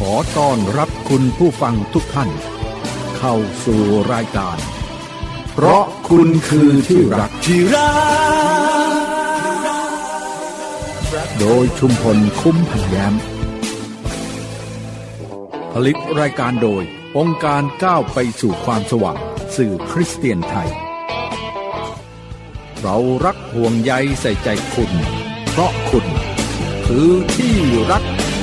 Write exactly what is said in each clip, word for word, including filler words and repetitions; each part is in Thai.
อต้อนรับคุณผู้ฟังทุกท่านเข้าสู่รายการเพราะคุณคือที่รักที่รักโดยชุมพลคุ้มพันแย้มผลิตรายการโดยองค์การก้าวไปสู่ความสว่างสื่อคริสเตียนไทยเรารักห่วงใยใส่ใจคุณเพราะคุณคือที่รัก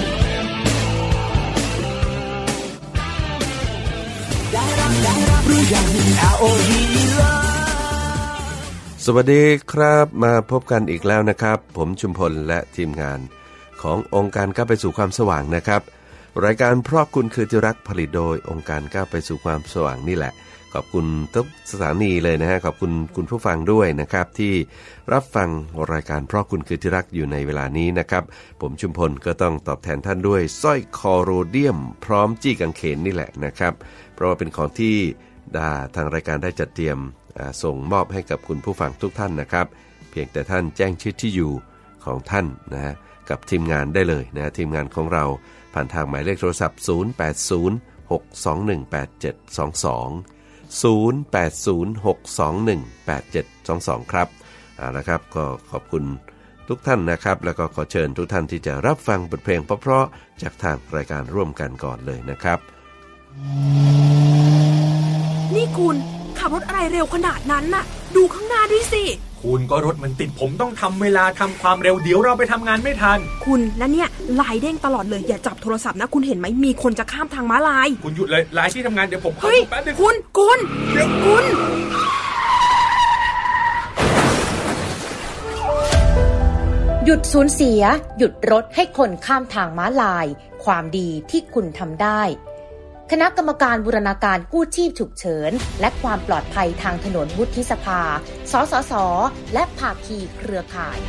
สวัสดีครับมาพบกันอีกแล้วนะครับผมชุมพลและทีมงานขององค์การก้าวไปสู่ความสว่างนะครับรายการเพราะคุณคือที่รักผลิตโดยองค์การก้าวไปสู่ความสว่างนี่แหละขอบคุณทุกสถานีเลยนะฮะขอบคุณคุณผู้ฟังด้วยนะครับที่รับฟังรายการเพราะคุณคือที่รักอยู่ในเวลานี้นะครับผมชุมพลก็ต้องตอบแทนท่านด้วยสร้อยคอโรเดียมพร้อมจี้กางเขนนี่แหละนะครับเพราะว่าเป็นของที่ทางรายการได้จัดเตรียมส่งมอบให้กับคุณผู้ฟังทุกท่านนะครับเพียงแต่ท่านแจ้งชื่อที่อยู่ของท่านนะฮะกับทีมงานได้เลยนะทีมงานของเราผ่านทางหมายเลขโทรศัพท์ศูนย์ แปด ศูนย์ หก สอง หนึ่ง แปด เจ็ด สอง สอง ศูนย์ แปด ศูนย์ หก สอง หนึ่ง แปด เจ็ด สอง สองครับเอาละครับก็ขอบคุณทุกท่านนะครับแล้วก็ขอเชิญทุกท่านที่จะรับฟังบทเพลงเพราะๆจากทางรายการร่วมกันก่อนเลยนะครับนี่คุณขับรถอะไรเร็วขนาดนั้นน่ะดูข้างหน้าด้วยสิคุณก็รถมันติดผมต้องทำเวลาทำความเร็วเดี๋ยวเราไปทำงานไม่ทันคุณแล้วเนี่ยลายเด้งตลอดเลยอย่าจับโทรศัพท์นะคุณเห็นไหมมีคนจะข้ามทางม้าลายคุณหยุดเลยลายที่ทำงานเดี๋ยวผมเข้าแป๊บนึงคุณคุณเดี๋ยวคุณหยุดสูญเสียหยุดรถให้คนข้ามทางม้าลายความดีที่คุณทำได้คณะกรรมการบูรณาการกู้ชีพฉุกเฉินและความปลอดภัยทางถนนวุฒิสภาสสสและภาคีเครือข่าย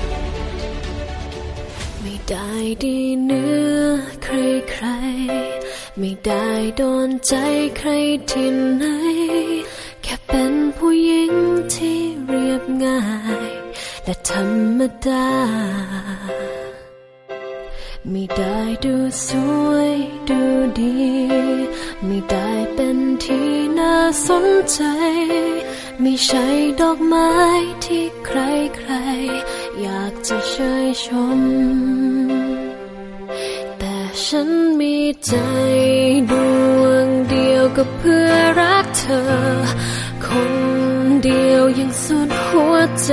ไม่ได้ดีเนื้อใครๆไม่ได้โดนใจใครที่ไหนแค่เป็นผู้หญิงที่เรียบง่ายและธรรมดาไม่ได้ดูสวยดูดีไม่ได้เป็นที่น่าสนใจไม่ใช่ดอกไม้ที่ใครๆอยากจะเชยชมแต่ฉันมีใจดวงเดียวก็เพื่อรักเธอคนเดียวยังสุดหัวใจ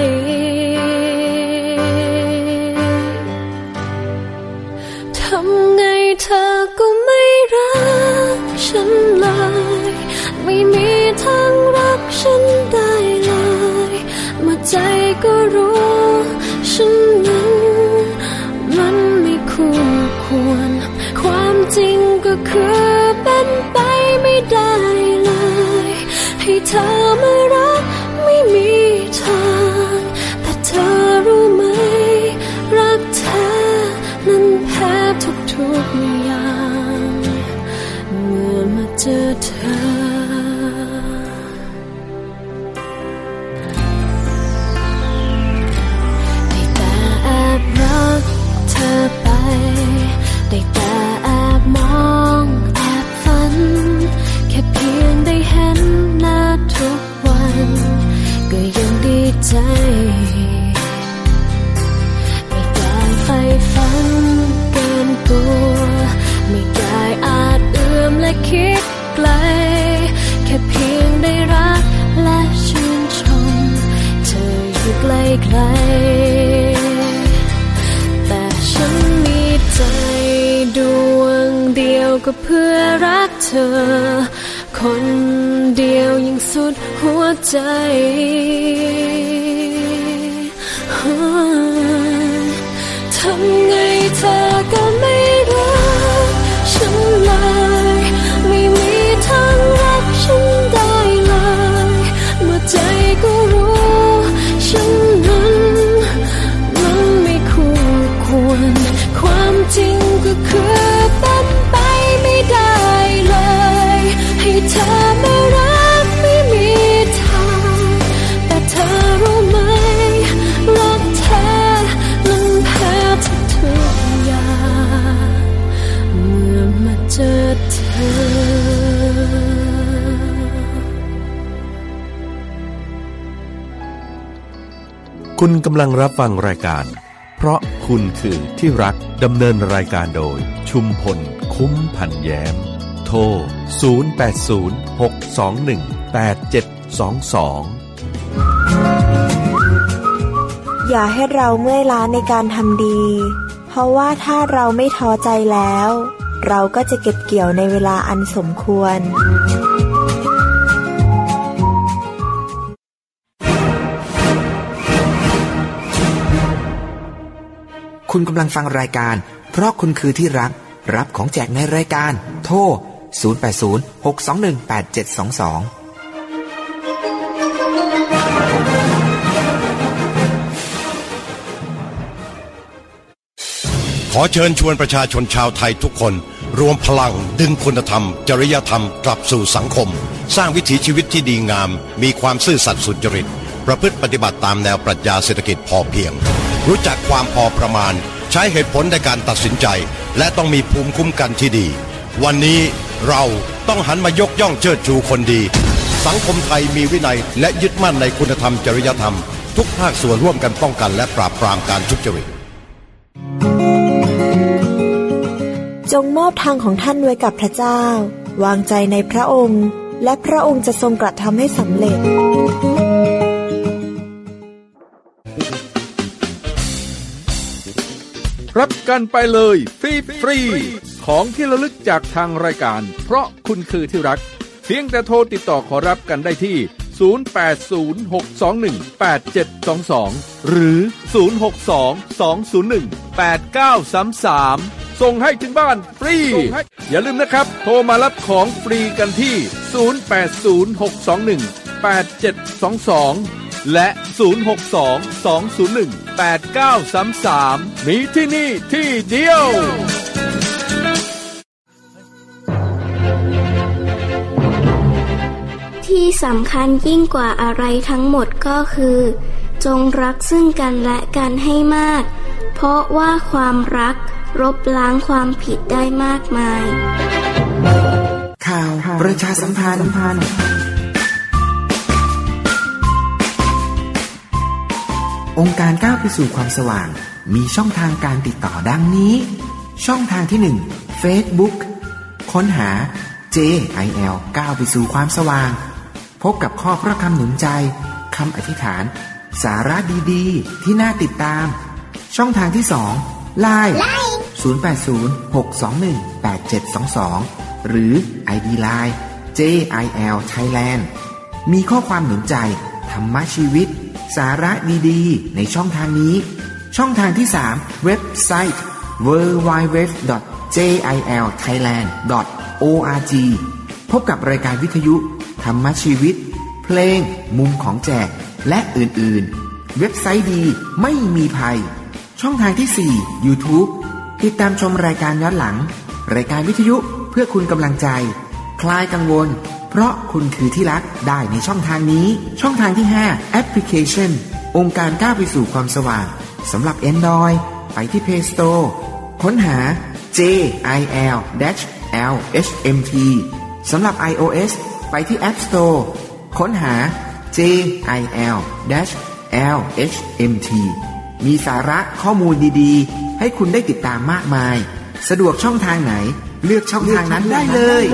ทำไงเธอก็ไม่รักฉันเลยไม่มีทางรักฉันได้เลยเมื่อใจก็รู้ฉันนั้นมันไม่คู่ควรความจริงก็คือเป็นไปไม่ได้เลยให้เธอมารักไม่มีทางแต่เธอรู้ไหมรักเธอนั้นแพ้ทุกทุกอย่างเมื่อมาเจอเธอได้แต่แอบรักเธอไปได้แต่แอบมองแอบฝันแค่เพียงได้เห็นหน้าทุกวันก็ยังดีใจไม่ได้ใฝ่ฝันตัวไม่ได้อาจเอื้อมและคิดไกลแค่เพียงได้รักและชื่นชมเธออยู่ไกลไกลแต่ฉันมีใจดวงเดียวก็เพื่อรักเธอคนเดียวยังสุดหัวใจทำไงเธอก็ไม่รักฉันเลยไม่มีทางรักฉันได้เลยเมื่อใจก็รู้ฉันนั้นมันไม่คู่ควรความจริงก็คือเป็นไปไม่ได้เลยให้เธอมารักไม่มีทางแต่เธคุณกำลังรับฟังรายการเพราะคุณคือที่รักดำเนินรายการโดยชุมพลคุ้มพันแย้มโทรศูนย์ แปด ศูนย์ หก สอง หนึ่ง แปด เจ็ด สอง สองอย่าให้เราเมื่อยล้าในการทำดีเพราะว่าถ้าเราไม่ท้อใจแล้วเราก็จะเก็บเกี่ยวในเวลาอันสมควรคุณกำลังฟังรายการเพราะคุณคือที่รักรับของแจกในรายการโทรศูนย์ แปด ศูนย์ หก สอง หนึ่ง แปด เจ็ด สอง สองขอเชิญชวนประชาชนชาวไทยทุกคนรวมพลังดึงคุณธรรมจริยธรรมกลับสู่สังคมสร้างวิถีชีวิตที่ดีงามมีความซื่อสัตย์สุจริตประพฤติปฏิบัติตามแนวปรัชญาเศรษฐกิจพอเพียงรู้จักความพอประมาณใช้เหตุผลในการตัดสินใจและต้องมีภูมิคุ้มกันที่ดีวันนี้เราต้องหันมายกย่องเชิดชูคนดีสังคมไทยมีวินัยและยึดมั่นในคุณธรรมจริยธรรมทุกภาคส่วนร่วมกันป้องกันและปราบปรามการทุจริตจงมอบทางของท่านไว้กับพระเจ้าวางใจในพระองค์และพระองค์จะทรงกระทำให้สำเร็จรับกันไปเลยฟรีฟรีของที่ระลึกจากทางรายการเพราะคุณคือที่รักเพียงแต่โทรติดต่อขอรับกันได้ที่ศูนย์ แปด ศูนย์ หก สอง หนึ่ง แปด เจ็ด สอง สองหรือศูนย์ หก สอง สอง ศูนย์ หนึ่ง แปด เก้า สาม สามส่งให้ถึงบ้านฟรีอย่าลืมนะครับโทรมารับของฟรีกันที่ศูนย์ แปด ศูนย์ หก สอง หนึ่ง แปด เจ็ด สอง สองและศูนย์ หก สอง สอง ศูนย์ หนึ่ง แปด เก้า สาม สามมีที่นี่ที่เดียวที่สำคัญยิ่งกว่าอะไรทั้งหมดก็คือจงรักซึ่งกันและกันให้มากเพราะว่าความรักลบล้างความผิดได้มากมายข่าวประชาสัมพันธ์องค์การก้าวไปสู่ความสว่างมีช่องทางการติดต่อดังนี้ช่องทางที่หนึ่ง Facebook ค้นหา เจ ไอ แอล ก้าวไปสู่ความสว่างพบกับข้อพระคำหนุนใจคำอธิษฐานสาระดีๆที่น่าติดตามช่องทางที่สอง ไลน์ ศูนย์ แปด ศูนย์ หก สอง หนึ่ง แปด เจ็ด สอง สองหรือ ไอ ดี ไลน์ เจ ไอ แอล Thailand มีข้อความหนุนใจธรรมะชีวิตสาระดีๆในช่องทางนี้ช่องทางที่สามเว็บไซต์ ดับเบิลยู ดับเบิลยู ดับเบิลยู ดอท เจ ไอ แอล ไทยแลนด์ ดอท โอ อาร์ จี พบกับรายการวิทยุธรรมะชีวิตเพลงมุมของแจกและอื่นๆเว็บไซต์ดีไม่มีภัยช่องทางที่สี่ YouTube ติดตามชมรายการย้อนหลังรายการวิทยุเพื่อคุณกำลังใจคลายกังวลเพราะคุณคือที่รักได้ในช่องทางนี้ช่องทางที่ห้าแอปพลิเคชันองค์การก้าวไปสู่ความสว่างสำหรับ Android ไปที่ Play Store ค้นหา เจ ไอ แอล แอล เอช เอ็ม ที สำหรับ iOS ไปที่ App Store ค้นหา เจ ไอ แอล แอล เอช เอ็ม ที มีสาระข้อมูลดีๆให้คุณได้ติดตามมากมายสะดวกช่องทางไหนเลือกช่องทางนั้นได้เลย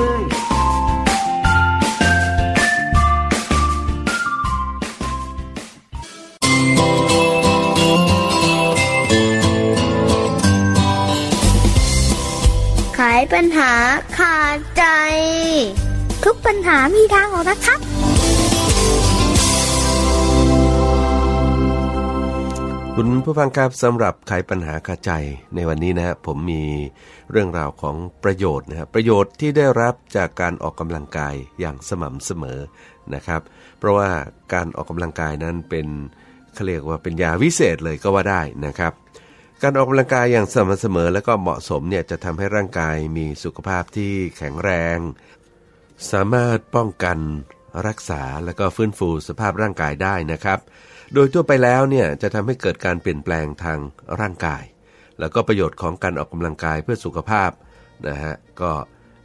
ไขปัญหาขาดใจทุกปัญหามีทางออกนะครับคุณผู้ฟังครับสำหรับไขปัญหาคาใจในวันนี้นะผมมีเรื่องราวของประโยชน์นะครับประโยชน์ที่ได้รับจากการออกกำลังกายอย่างสม่ำเสมอนะครับเพราะว่าการออกกำลังกายนั้นเป็นเขาเรียกว่าเป็นยาวิเศษเลยก็ว่าได้นะครับการออกกำลังกายอย่างสม่ำเสมอและก็เหมาะสมเนี่ยจะทำให้ร่างกายมีสุขภาพที่แข็งแรงสามารถป้องกันรักษาและก็ฟื้นฟูสภาพร่างกายได้นะครับโดยทั่วไปแล้วเนี่ยจะทำให้เกิดการเปลี่ยนแปลงทางร่างกายแล้วก็ประโยชน์ของการออกกำลังกายเพื่อสุขภาพนะฮะก็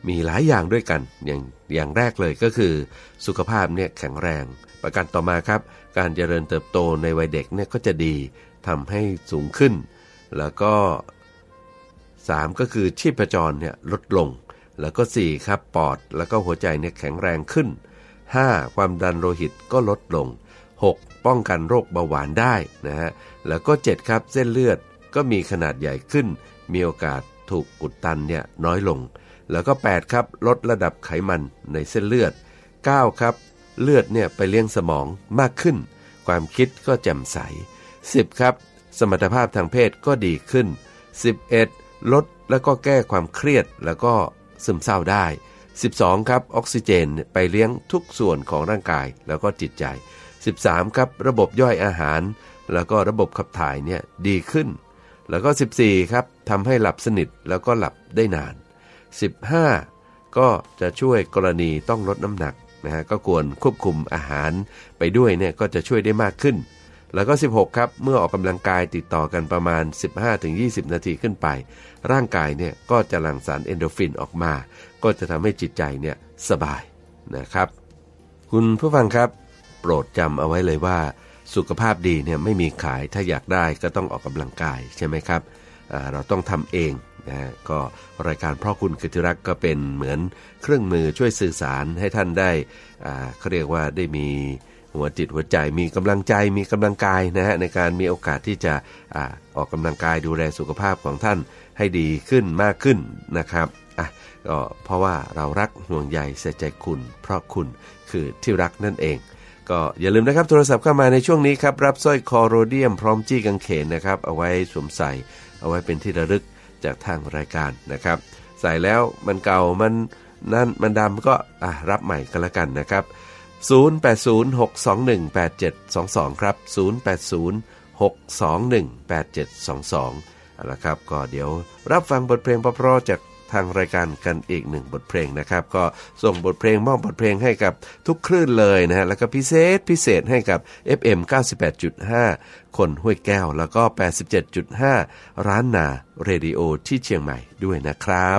มีหลายอย่างด้วยกันอย่างอย่างแรกเลยก็คือสุขภาพเนี่ยแข็งแรงประการต่อมาครับการเจริญเติบโตในวัยเด็กเนี่ยก็จะดีทำให้สูงขึ้นแล้วก็สามก็คือชีพจรเนี่ยลดลงแล้วก็สี่ครับปอดแล้วก็หัวใจเนี่ยแข็งแรงขึ้นห้าความดันโลหิตก็ลดลงหกป้องกันโรคเบาหวานได้นะฮะแล้วก็เจ็ดครับเส้นเลือดก็มีขนาดใหญ่ขึ้นมีโอกาสถูกอุดตันเนี่ยน้อยลงแล้วก็แปดครับลดระดับไขมันในเส้นเลือดเก้าครับเลือดเนี่ยไปเลี้ยงสมองมากขึ้นความคิดก็แจ่มใสสิบครับสมรรถภาพทางเพศก็ดีขึ้นสิบเอ็ดลดแล้วก็แก้ความเครียดแล้วก็ซึมเศร้าได้สิบสองครับออกซิเจนไปเลี้ยงทุกส่วนของร่างกายแล้วก็จิตใจสิบสามครับระบบย่อยอาหารแล้วก็ระบบขับถ่ายเนี่ยดีขึ้นแล้วก็สิบสี่ครับทำให้หลับสนิทแล้วก็หลับได้นานสิบห้าก็จะช่วยกรณีต้องลดน้ำหนักนะฮะก็ควรควบคุมอาหารไปด้วยเนี่ยก็จะช่วยได้มากขึ้นแล้วก็สิบหกครับเมื่อออกกำลังกายติดต่อกันประมาณ สิบห้าถึงยี่สิบ นาทีขึ้นไปร่างกายเนี่ยก็จะหลั่งสารเอนโดรฟินออกมาก็จะทำให้จิตใจเนี่ยสบายนะครับคุณผู้ฟังครับโปรดจำเอาไว้เลยว่าสุขภาพดีเนี่ยไม่มีขายถ้าอยากได้ก็ต้องออกกำลังกายใช่ไหมครับเราต้องทำเองนะก็รายการเพราะคุณคือที่รักก็เป็นเหมือนเครื่องมือช่วยสื่อสารให้ท่านได้เขาเรียกว่าได้มีหัวจิตหัวใจมีกำลังใจมีกำลังกายนะฮะในการมีโอกาสที่จะอ่าออกกำลังกายดูแลสุขภาพของท่านให้ดีขึ้นมากขึ้นนะครับอ่ะก็เพราะว่าเรารักห่วงใยใส่ใจคุณเพราะคุณคือที่รักนั่นเองก็อย่าลืมนะครับโทรศัพท์เข้ามาในช่วงนี้ครับรับสร้อยคอโรเดียมพร้อมจี้กางเขนนะครับเอาไว้สวมใส่เอาไว้เป็นที่ระลึกจากทางรายการนะครับใส่แล้วมันเก่ามันนั่นมันดำก็อ่ะรับใหม่กันละกันนะครับศูนย์ แปด ศูนย์ หก สอง หนึ่ง แปด เจ็ด สอง สองครับศูนย์ แปด ศูนย์ หก สอง หนึ่ง แปด เจ็ด สอง สองเอาละครับก็เดี๋ยวรับฟังบทเพลงเพราะๆจากทางรายการกันอีกหนึ่งบทเพลงนะครับก็ส่งบทเพลงมอบบทเพลงให้กับทุกคลื่นเลยนะฮะแล้วก็พิเศษพิเศษให้กับ เอฟ เอ็ม เก้าสิบแปดจุดห้า คนห้วยแก้วแล้วก็ แปดสิบเจ็ดจุดห้า ร้านนาเรดิโอที่เชียงใหม่ด้วยนะครับ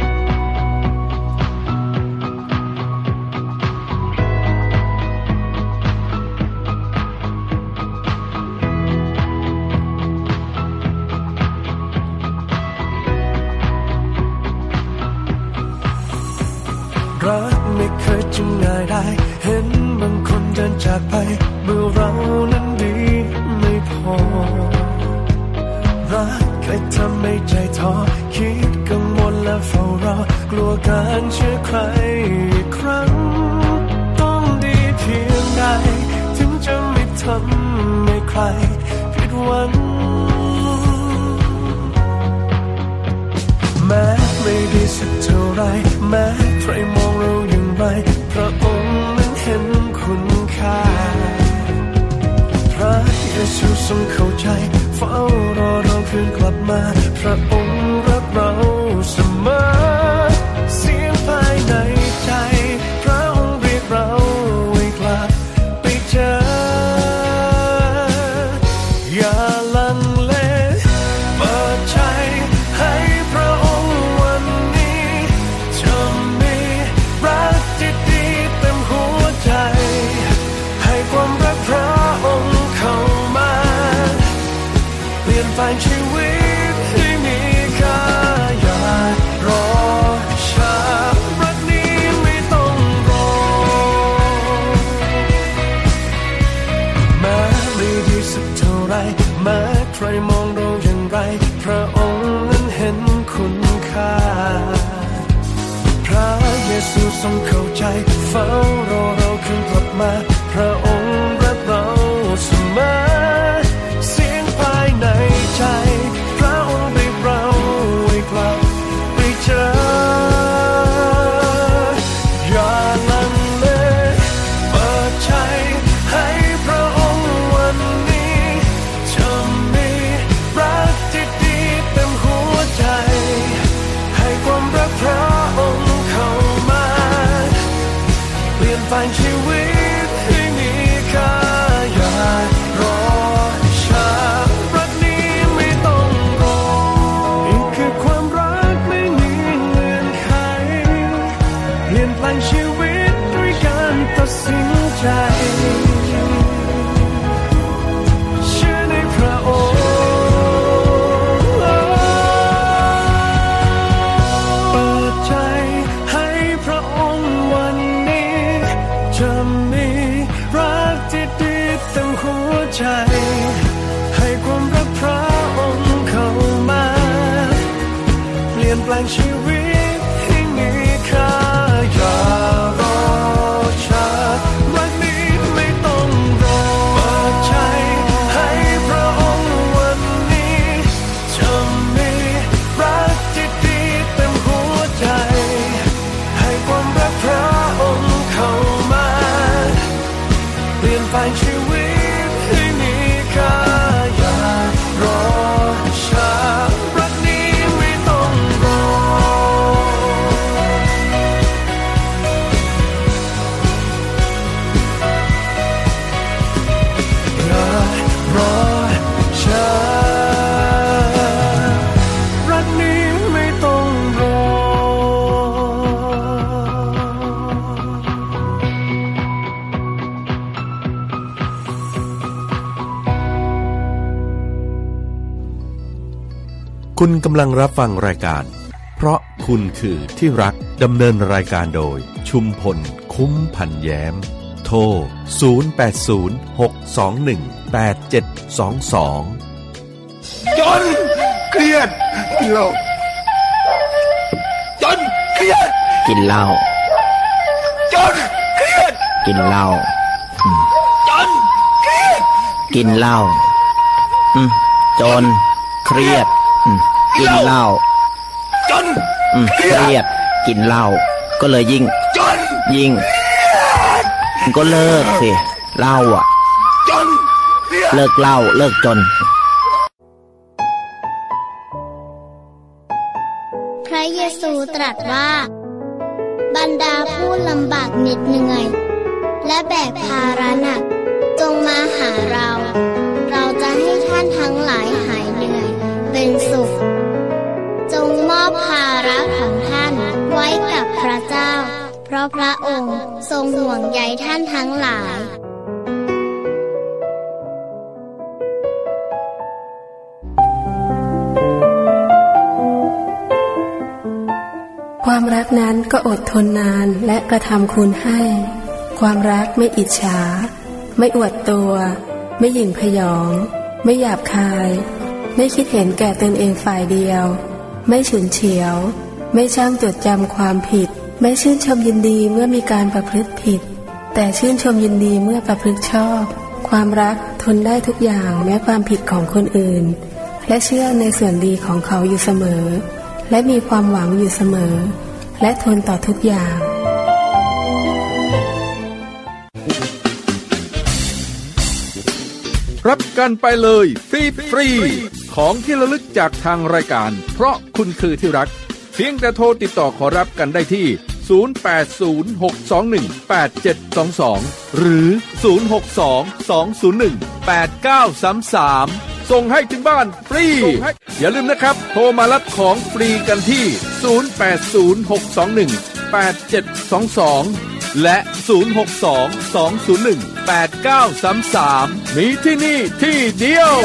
รักไม่เคยจะง่ายได้เห็นบางคนเดินจากไปเมื่อเรานั้นดีไม่พอรักเคยทำให้ใจท้อคิดกังวลและเฝ้ารอกลัวการเชื่อใครอีกครั้งต้องดีเพียงใดถึงจะไม่ทำให้ใครผิดหวังแม้ไม่ดีสักเท่าไรแม้ใครมองเราอย่างไรพระองค์นั้นเห็นคุณค่าพระเยซูทรงเข้าใจเฝ้ารอเราคืนกลับมาพระองค์รักเราเสมอเสียงภายในใจพระองค์เรียกเราให้กลับไปเจออย่าลังเลเปิดใจให้พระองค์วันนี้จะมีรักที่ดีเต็มหัวใจให้ความรักพระองค์เข้ามาเปลี่ยนแปลงชีวิตให้มีค่าอย่ารอช้ารักนี้ไม่ต้องรอแม้ไม่ดีสักเท่าไรแม้ใครมองเราอย่างไรพระองค์นั้นเห็นคุณค่าพระเยซูทรงเข้าใจเฝ้ารอเราคืนกลับมาพระองค์รักเราเสมอเสียงภายในใจพระองค์เรียกเราให้กลับไปเจออย่าลังเลเปิดใจให้พระองค์วันนี้จะมีรักที่ดีเต็มหัวใจให้ความรักพระองค์เข้ามาเปลี่ยนแปลงชีวิตให้มีใจให้ความรักพระองค์เข้ามาเปลี่ยนแปลงชีวิตให้มีค่าอย่ารอช้ารักนี้ไม่ต้องรอเปิดใจให้พระองค์วันนี้จะมีรักที่ดีเต็มหัวใจให้ความรักพระองค์เข้ามาเปลี่ยนแปลงชีวิตให้มีค่าอย่ารอช้ารักนี้ไม่ต้องรออย่ารอช้ารักนี้ไม่ต้องรอคุณกำลังรับฟังรายการเพราะคุณคือที่รักดำเนินรายการโดยชุมพลคุ้มพันแย้มโทรศูนย์ แปด ศูนย์ หก สอง หนึ่ง แปด เจ็ด สอง สองจนเครียดกินเหล้าจนเครียดกินเหล้าจนเครียดกินเหล้าจนเครียดกินเหล้าจนเครียดกินเหล้าจนเครียดกินเหล้าก็เลยยิ่งจนยิ่งก็เลิกสิเหล้าอ่ะจนเลิกเหล้าเลิกจนพระเยซูตรัสว่าบรรดาผู้ลำบากเหน็ดเหนื่อยและแบกภาระหนักจงมาหาเราเราจะให้ท่านทั้งหลายหายเหนื่อยเป็นสุขจงมอบภาระของท่านไว้กับพระเจ้าเพราะพระองค์ทรงห่วงใยท่านทั้งหลายความรักนั้นก็อดทนนานและกระทำคุณให้ความรักไม่อิจฉาไม่อวดตัวไม่หยิ่งพยองไม่หยาบคายไม่คิดเห็นแก่ตนเองฝ่ายเดียวไม่ฉุนเฉียวไม่ช่างจดจำความผิดไม่ชื่นชมยินดีเมื่อมีการประพฤติผิดแต่ชื่นชมยินดีเมื่อประพฤติชอบความรักทนได้ทุกอย่างแม้ความผิดของคนอื่นและเชื่อในส่วนดีของเขาอยู่เสมอและมีความหวังอยู่เสมอและทนต่อทุกอย่างรับกันไปเลยฟรีฟรีของที่ระลึกจากทางรายการเพราะคุณคือที่รักเพียงแต่โทรติดต่อขอรับกันได้ที่ศูนย์ แปด ศูนย์ หก สอง หนึ่ง แปด เจ็ด สอง สองหรือศูนย์ หก สอง สอง ศูนย์ หนึ่ง แปด เก้า สาม สามส่งให้ถึงบ้านฟรีอย่าลืมนะครับโทรมารับของฟรีกันที่ศูนย์ แปด ศูนย์ หก สอง หนึ่ง แปด เจ็ด สอง สองและศูนย์ หก สอง สอง ศูนย์ หนึ่ง แปด เก้า สาม สามมีที่นี่ที่เดียว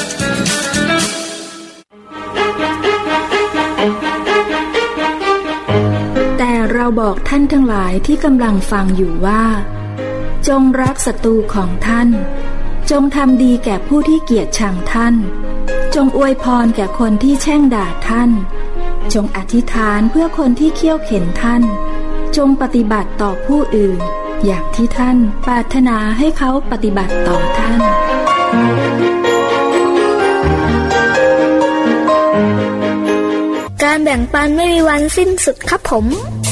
แต่เราบอกท่านทั้งหลายที่กำลังฟังอยู่ว่าจงรักศัตรูของท่านจงทำดีแก่ผู้ที่เกลียดชังท่านจงอวยพรแก่คนที่แช่งด่าท่านจงอธิษฐานเพื่อคนที่เคี่ยวเข็นท่านจงปฏิบัติต่อผู้อื่นอย่างที่ท่านปรารถนาให้เขาปฏิบัติต่อท่านการแบ่งปันไม่มีวันสิ้นสุดครับผม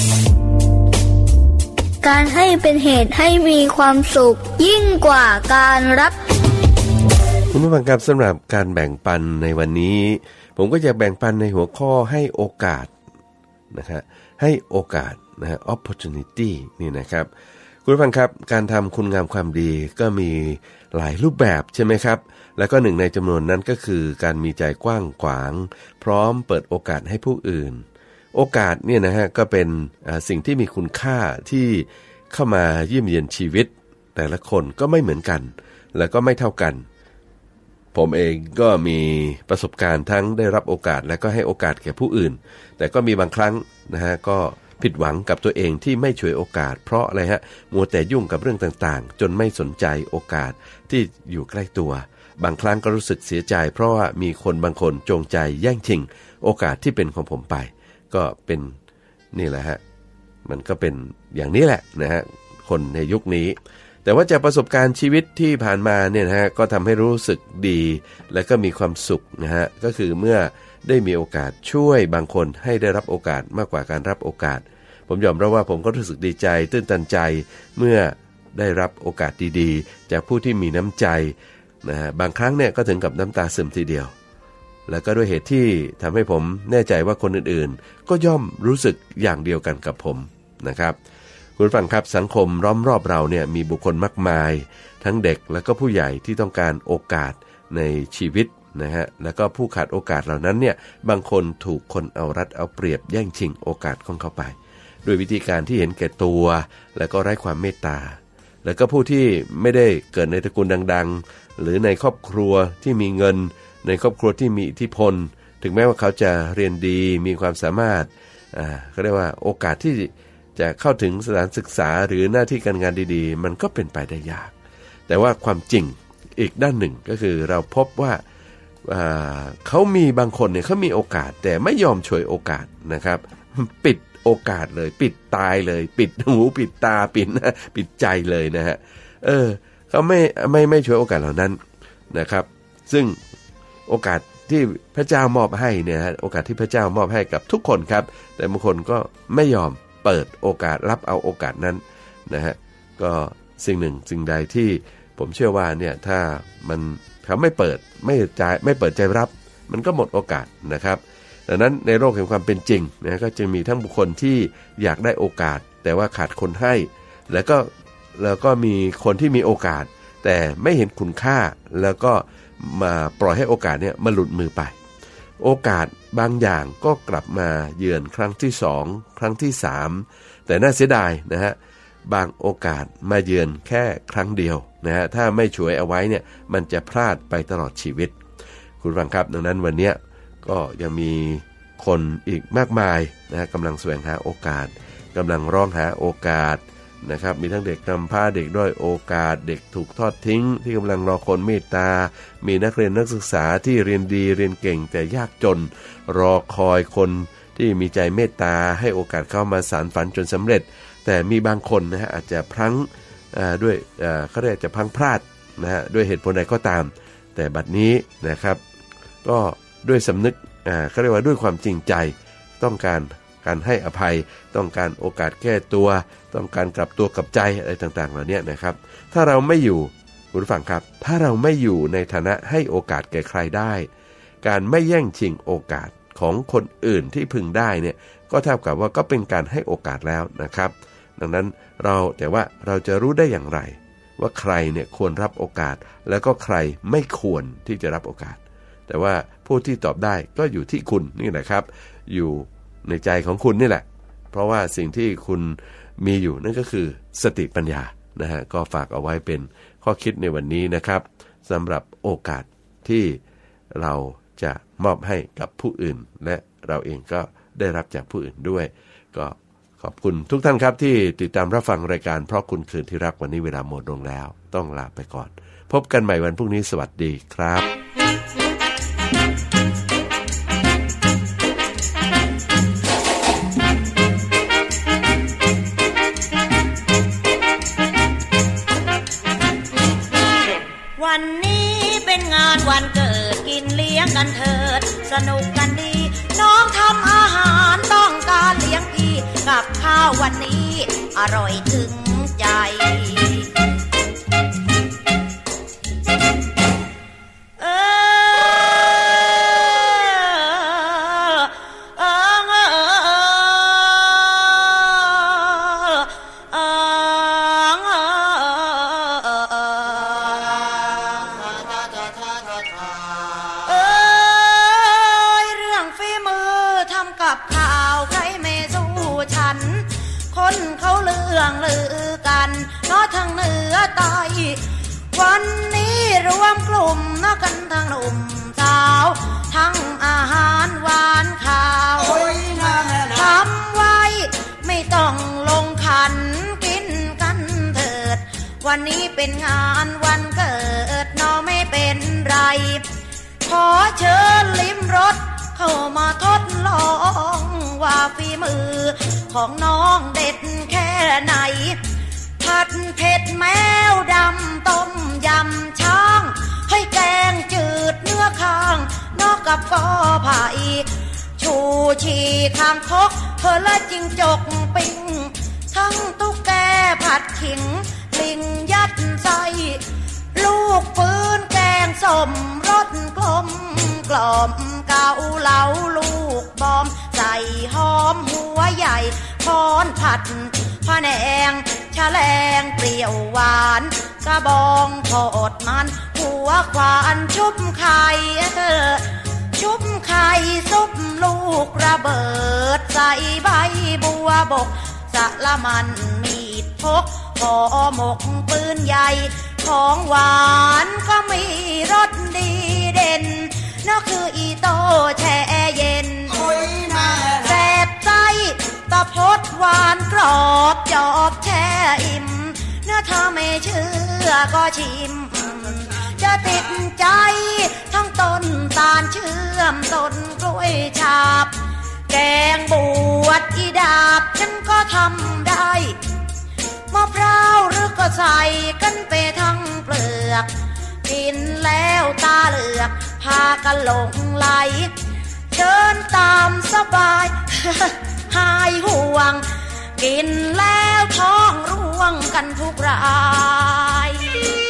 การให้เป็นเหตุให้มีความสุขยิ่งกว่าการรับคุณผู้ฟังครับสำหรับการแบ่งปันในวันนี้ผมก็จะแบ่งปันในหัวข้อให้โอกาสนะครับให้โอกาสนะฮะ opportunity นี่นะครับคุณผู้ฟังครับการทำคุณงามความดีก็มีหลายรูปแบบใช่ไหมครับแล้วก็หนึ่งในจำนวนนั้นก็คือการมีใจกว้างขวางพร้อมเปิดโอกาสให้ผู้อื่นโอกาสเนี่ยนะฮะก็เป็นสิ่งที่มีคุณค่าที่เข้ามาเยี่ยมเยียนชีวิตแต่ละคนก็ไม่เหมือนกันแล้วก็ไม่เท่ากันผมเองก็มีประสบการณ์ทั้งได้รับโอกาสและก็ให้โอกาสแก่ผู้อื่นแต่ก็มีบางครั้งนะฮะก็ผิดหวังกับตัวเองที่ไม่ฉวยโอกาสเพราะอะไรฮะมัวแต่ยุ่งกับเรื่องต่างๆจนไม่สนใจโอกาสที่อยู่ใกล้ตัวบางครั้งก็รู้สึกเสียใจเพราะว่ามีคนบางคนจงใจแย่งชิงโอกาสที่เป็นของผมไปก็เป็นนี่แหละฮะมันก็เป็นอย่างนี้แหละนะฮะคนในยุคนี้แต่ว่าจากประสบการณ์ชีวิตที่ผ่านมาเนี่ยนะฮะก็ทำให้รู้สึกดีและก็มีความสุขนะฮะก็คือเมื่อได้มีโอกาสช่วยบางคนให้ได้รับโอกาสมากกว่าการรับโอกาสผมยอมรับว่าผมก็รู้สึกดีใจตื้นตันใจเมื่อได้รับโอกาสดีๆจากผู้ที่มีน้ำใจนะฮะบางครั้งเนี่ยก็ถึงกับน้ำตาซึมทีเดียวแล้วก็ด้วยเหตุที่ทำให้ผมแน่ใจว่าคนอื่นๆก็ย่อมรู้สึกอย่างเดียวกันกับผมนะครับคุณฟังครับสังคมล้อมรอบเราเนี่ยมีบุคคลมากมายทั้งเด็กและก็ผู้ใหญ่ที่ต้องการโอกาสในชีวิตนะฮะแล้วก็ผู้ขาดโอกาสเหล่านั้นเนี่ยบางคนถูกคนเอารัดเอาเปรียบแย่งชิงโอกาสของเขาไปด้วยวิธีการที่เห็นแก่ตัวและก็ไร้ความเมตตาแล้วก็ผู้ที่ไม่ได้เกิดในตระกูลดังๆหรือในครอบครัวที่มีเงินในครอบครัวที่มีอิทธิพลถึงแม้ว่าเขาจะเรียนดีมีความสามารถอ่าเขาเรียกว่าโอกาสที่จะเข้าถึงสถานศึกษาหรือหน้าที่การงานดีๆมันก็เป็นไปได้ยากแต่ว่าความจริงอีกด้านหนึ่งก็คือเราพบว่าเขามีบางคนเนี่ยเขามีโอกาสแต่ไม่ยอมฉวยโอกาสนะครับปิดโอกาสเลยปิดตายเลยปิดหูปิดตาปิดปิดใจเลยนะฮะเออเขาไม่ไม่ไม่ฉวยโอกาสเหล่านั้นนะครับซึ่งโอกาสที่พระเจ้ามอบให้เนี่ยฮะโอกาสที่พระเจ้ามอบให้กับทุกคนครับแต่บางคนก็ไม่ยอมเปิดโอกาสรับเอาโอกาสนั้นนะฮะก็สิ่งหนึ่งสิ่งใดที่ผมเชื่อว่าเนี่ยถ้ามันเขาไม่เปิดไม่ใจไม่เปิดใจรับมันก็หมดโอกาสนะครับดังนั้นในโลกแห่งความเป็นจริงนะก็จะมีทั้งบุคคลที่อยากได้โอกาสแต่ว่าขาดคนให้แล้วก็แล้วก็มีคนที่มีโอกาสแต่ไม่เห็นคุณค่าแล้วก็มาปล่อยให้โอกาสเนี่ยมาหลุดมือไปโอกาสบางอย่างก็กลับมาเยือนครั้งที่สองครั้งที่สามแต่น่าเสียดายนะฮะบางโอกาสมาเยือนแค่ครั้งเดียวนะฮะถ้าไม่ช่วยเอาไว้เนี่ยมันจะพลาดไปตลอดชีวิตคุณฟังครับดังนั้นวันนี้ก็ยังมีคนอีกมากมายนะฮะกำลังแสวงหาโอกาสกำลังร้องหาโอกาสนะครับมีทั้งเด็กกำพร้าเด็กด้อยโอกาสเด็กถูกทอดทิ้งที่กำลังรอคนเมตตามีนักเรียนนักศึกษาที่เรียนดีเรียนเก่งแต่ยากจนรอคอยคนที่มีใจเมตตาให้โอกาสเข้ามาสานฝันจนสำเร็จแต่มีบางคนนะฮะอาจจะพลั้งด้วยเขาเรียกจะพลั้งพลาดนะฮะด้วยเหตุผลใดก็ตามแต่บัดนี้นะครับก็ด้วยสำนึกเขาเรียกว่าด้วยความจริงใจต้องการการให้อภัยต้องการโอกาสแก้ตัวต้องการกลับตัวกลับใจอะไรต่างๆเหล่านี้นะครับถ้าเราไม่อยู่คุณผู้ฟังครับถ้าเราไม่อยู่ในฐานะให้โอกาสแก่ใครได้การไม่แย่งชิงโอกาสของคนอื่นที่พึงได้เนี่ยก็เท่ากับว่าก็เป็นการให้โอกาสแล้วนะครับดังนั้นเราแต่ว่าเราจะรู้ได้อย่างไรว่าใครเนี่ยควรรับโอกาสแล้วก็ใครไม่ควรที่จะรับโอกาสแต่ว่าผู้ที่ตอบได้ก็อยู่ที่คุณนี่แหละครับอยู่ในใจของคุณนี่แหละเพราะว่าสิ่งที่คุณมีอยู่นั่นก็คือสติปัญญานะฮะก็ฝากเอาไว้เป็นข้อคิดในวันนี้นะครับสำหรับโอกาสที่เราจะมอบให้กับผู้อื่นและเราเองก็ได้รับจากผู้อื่นด้วยก็ขอบคุณทุกท่านครับที่ติดตามรับฟังรายการเพราะคุณคือที่รักวันนี้เวลาหมดลงแล้วต้องลาไปก่อนพบกันใหม่วันพรุ่งนี้สวัสดีครับวันนี้เป็นงานวันเกิดกินเลี้ยงกันเถิดสนุกกันดีน้องทำอาหารต้องการเลี้ยงพี่กับข้าววันนี้อร่อยถึงใจเออเออเออเออลือกันเนาะทางเหนือใต้วันนี้รวมกลุ่มเนาะกันทางหนุ่มสาวทั้งอาหารหวานข้าวทำไว้ไม่นี้เป็นงานวันเกิดน้องไม่เป็นไรขอเชิญลิ้มรสเข้ามาทดลองว่าฝีมือของน้องเด็ดแค่ไหนผัดเผ็ดแมวดำต้มยำช้างให้แกงจืดเนื้อข้างนอกกับกอไผ่ชูชีคางคกเพอละจิงจกปิ้งทั้งตุ๊กแกผัดขิงลิงยัดไส้ลูกปืนแกงส้มรสกลมกล่อมเกาเหลาลูกบอมใส่หอมหัวใหญ่พรผัดผะแนงแฉลงเปรี้ยวหวานกระบองทอดมันหัวควานชุบไข่เออชุบไข่ซุปลูกระเบิดใส่ใบบัวบกสะละมันมีดพกพอหมกปืนใหญ่ของหวานก็มีรสดีเด่นนั่นคืออีโต้แช่เย็นแซ่บใจตะพดหวานกรอบจอบแช่อิ่มเนื้อถ้าไม่เชื่อก็ชิมจะติดใจทั้งต้นตาลเชื่อมต้นกล้วยฉาบแกงบวชอีดาบฉันก็ทำได้มะพร้าวหรือก็ใส่กันไปทั้งเปลือกกินแล้วตาเหลือกพากันหลงไหลเชิญตามสบายหายห่วงกินแล้วท้องร่วงกันทุกราย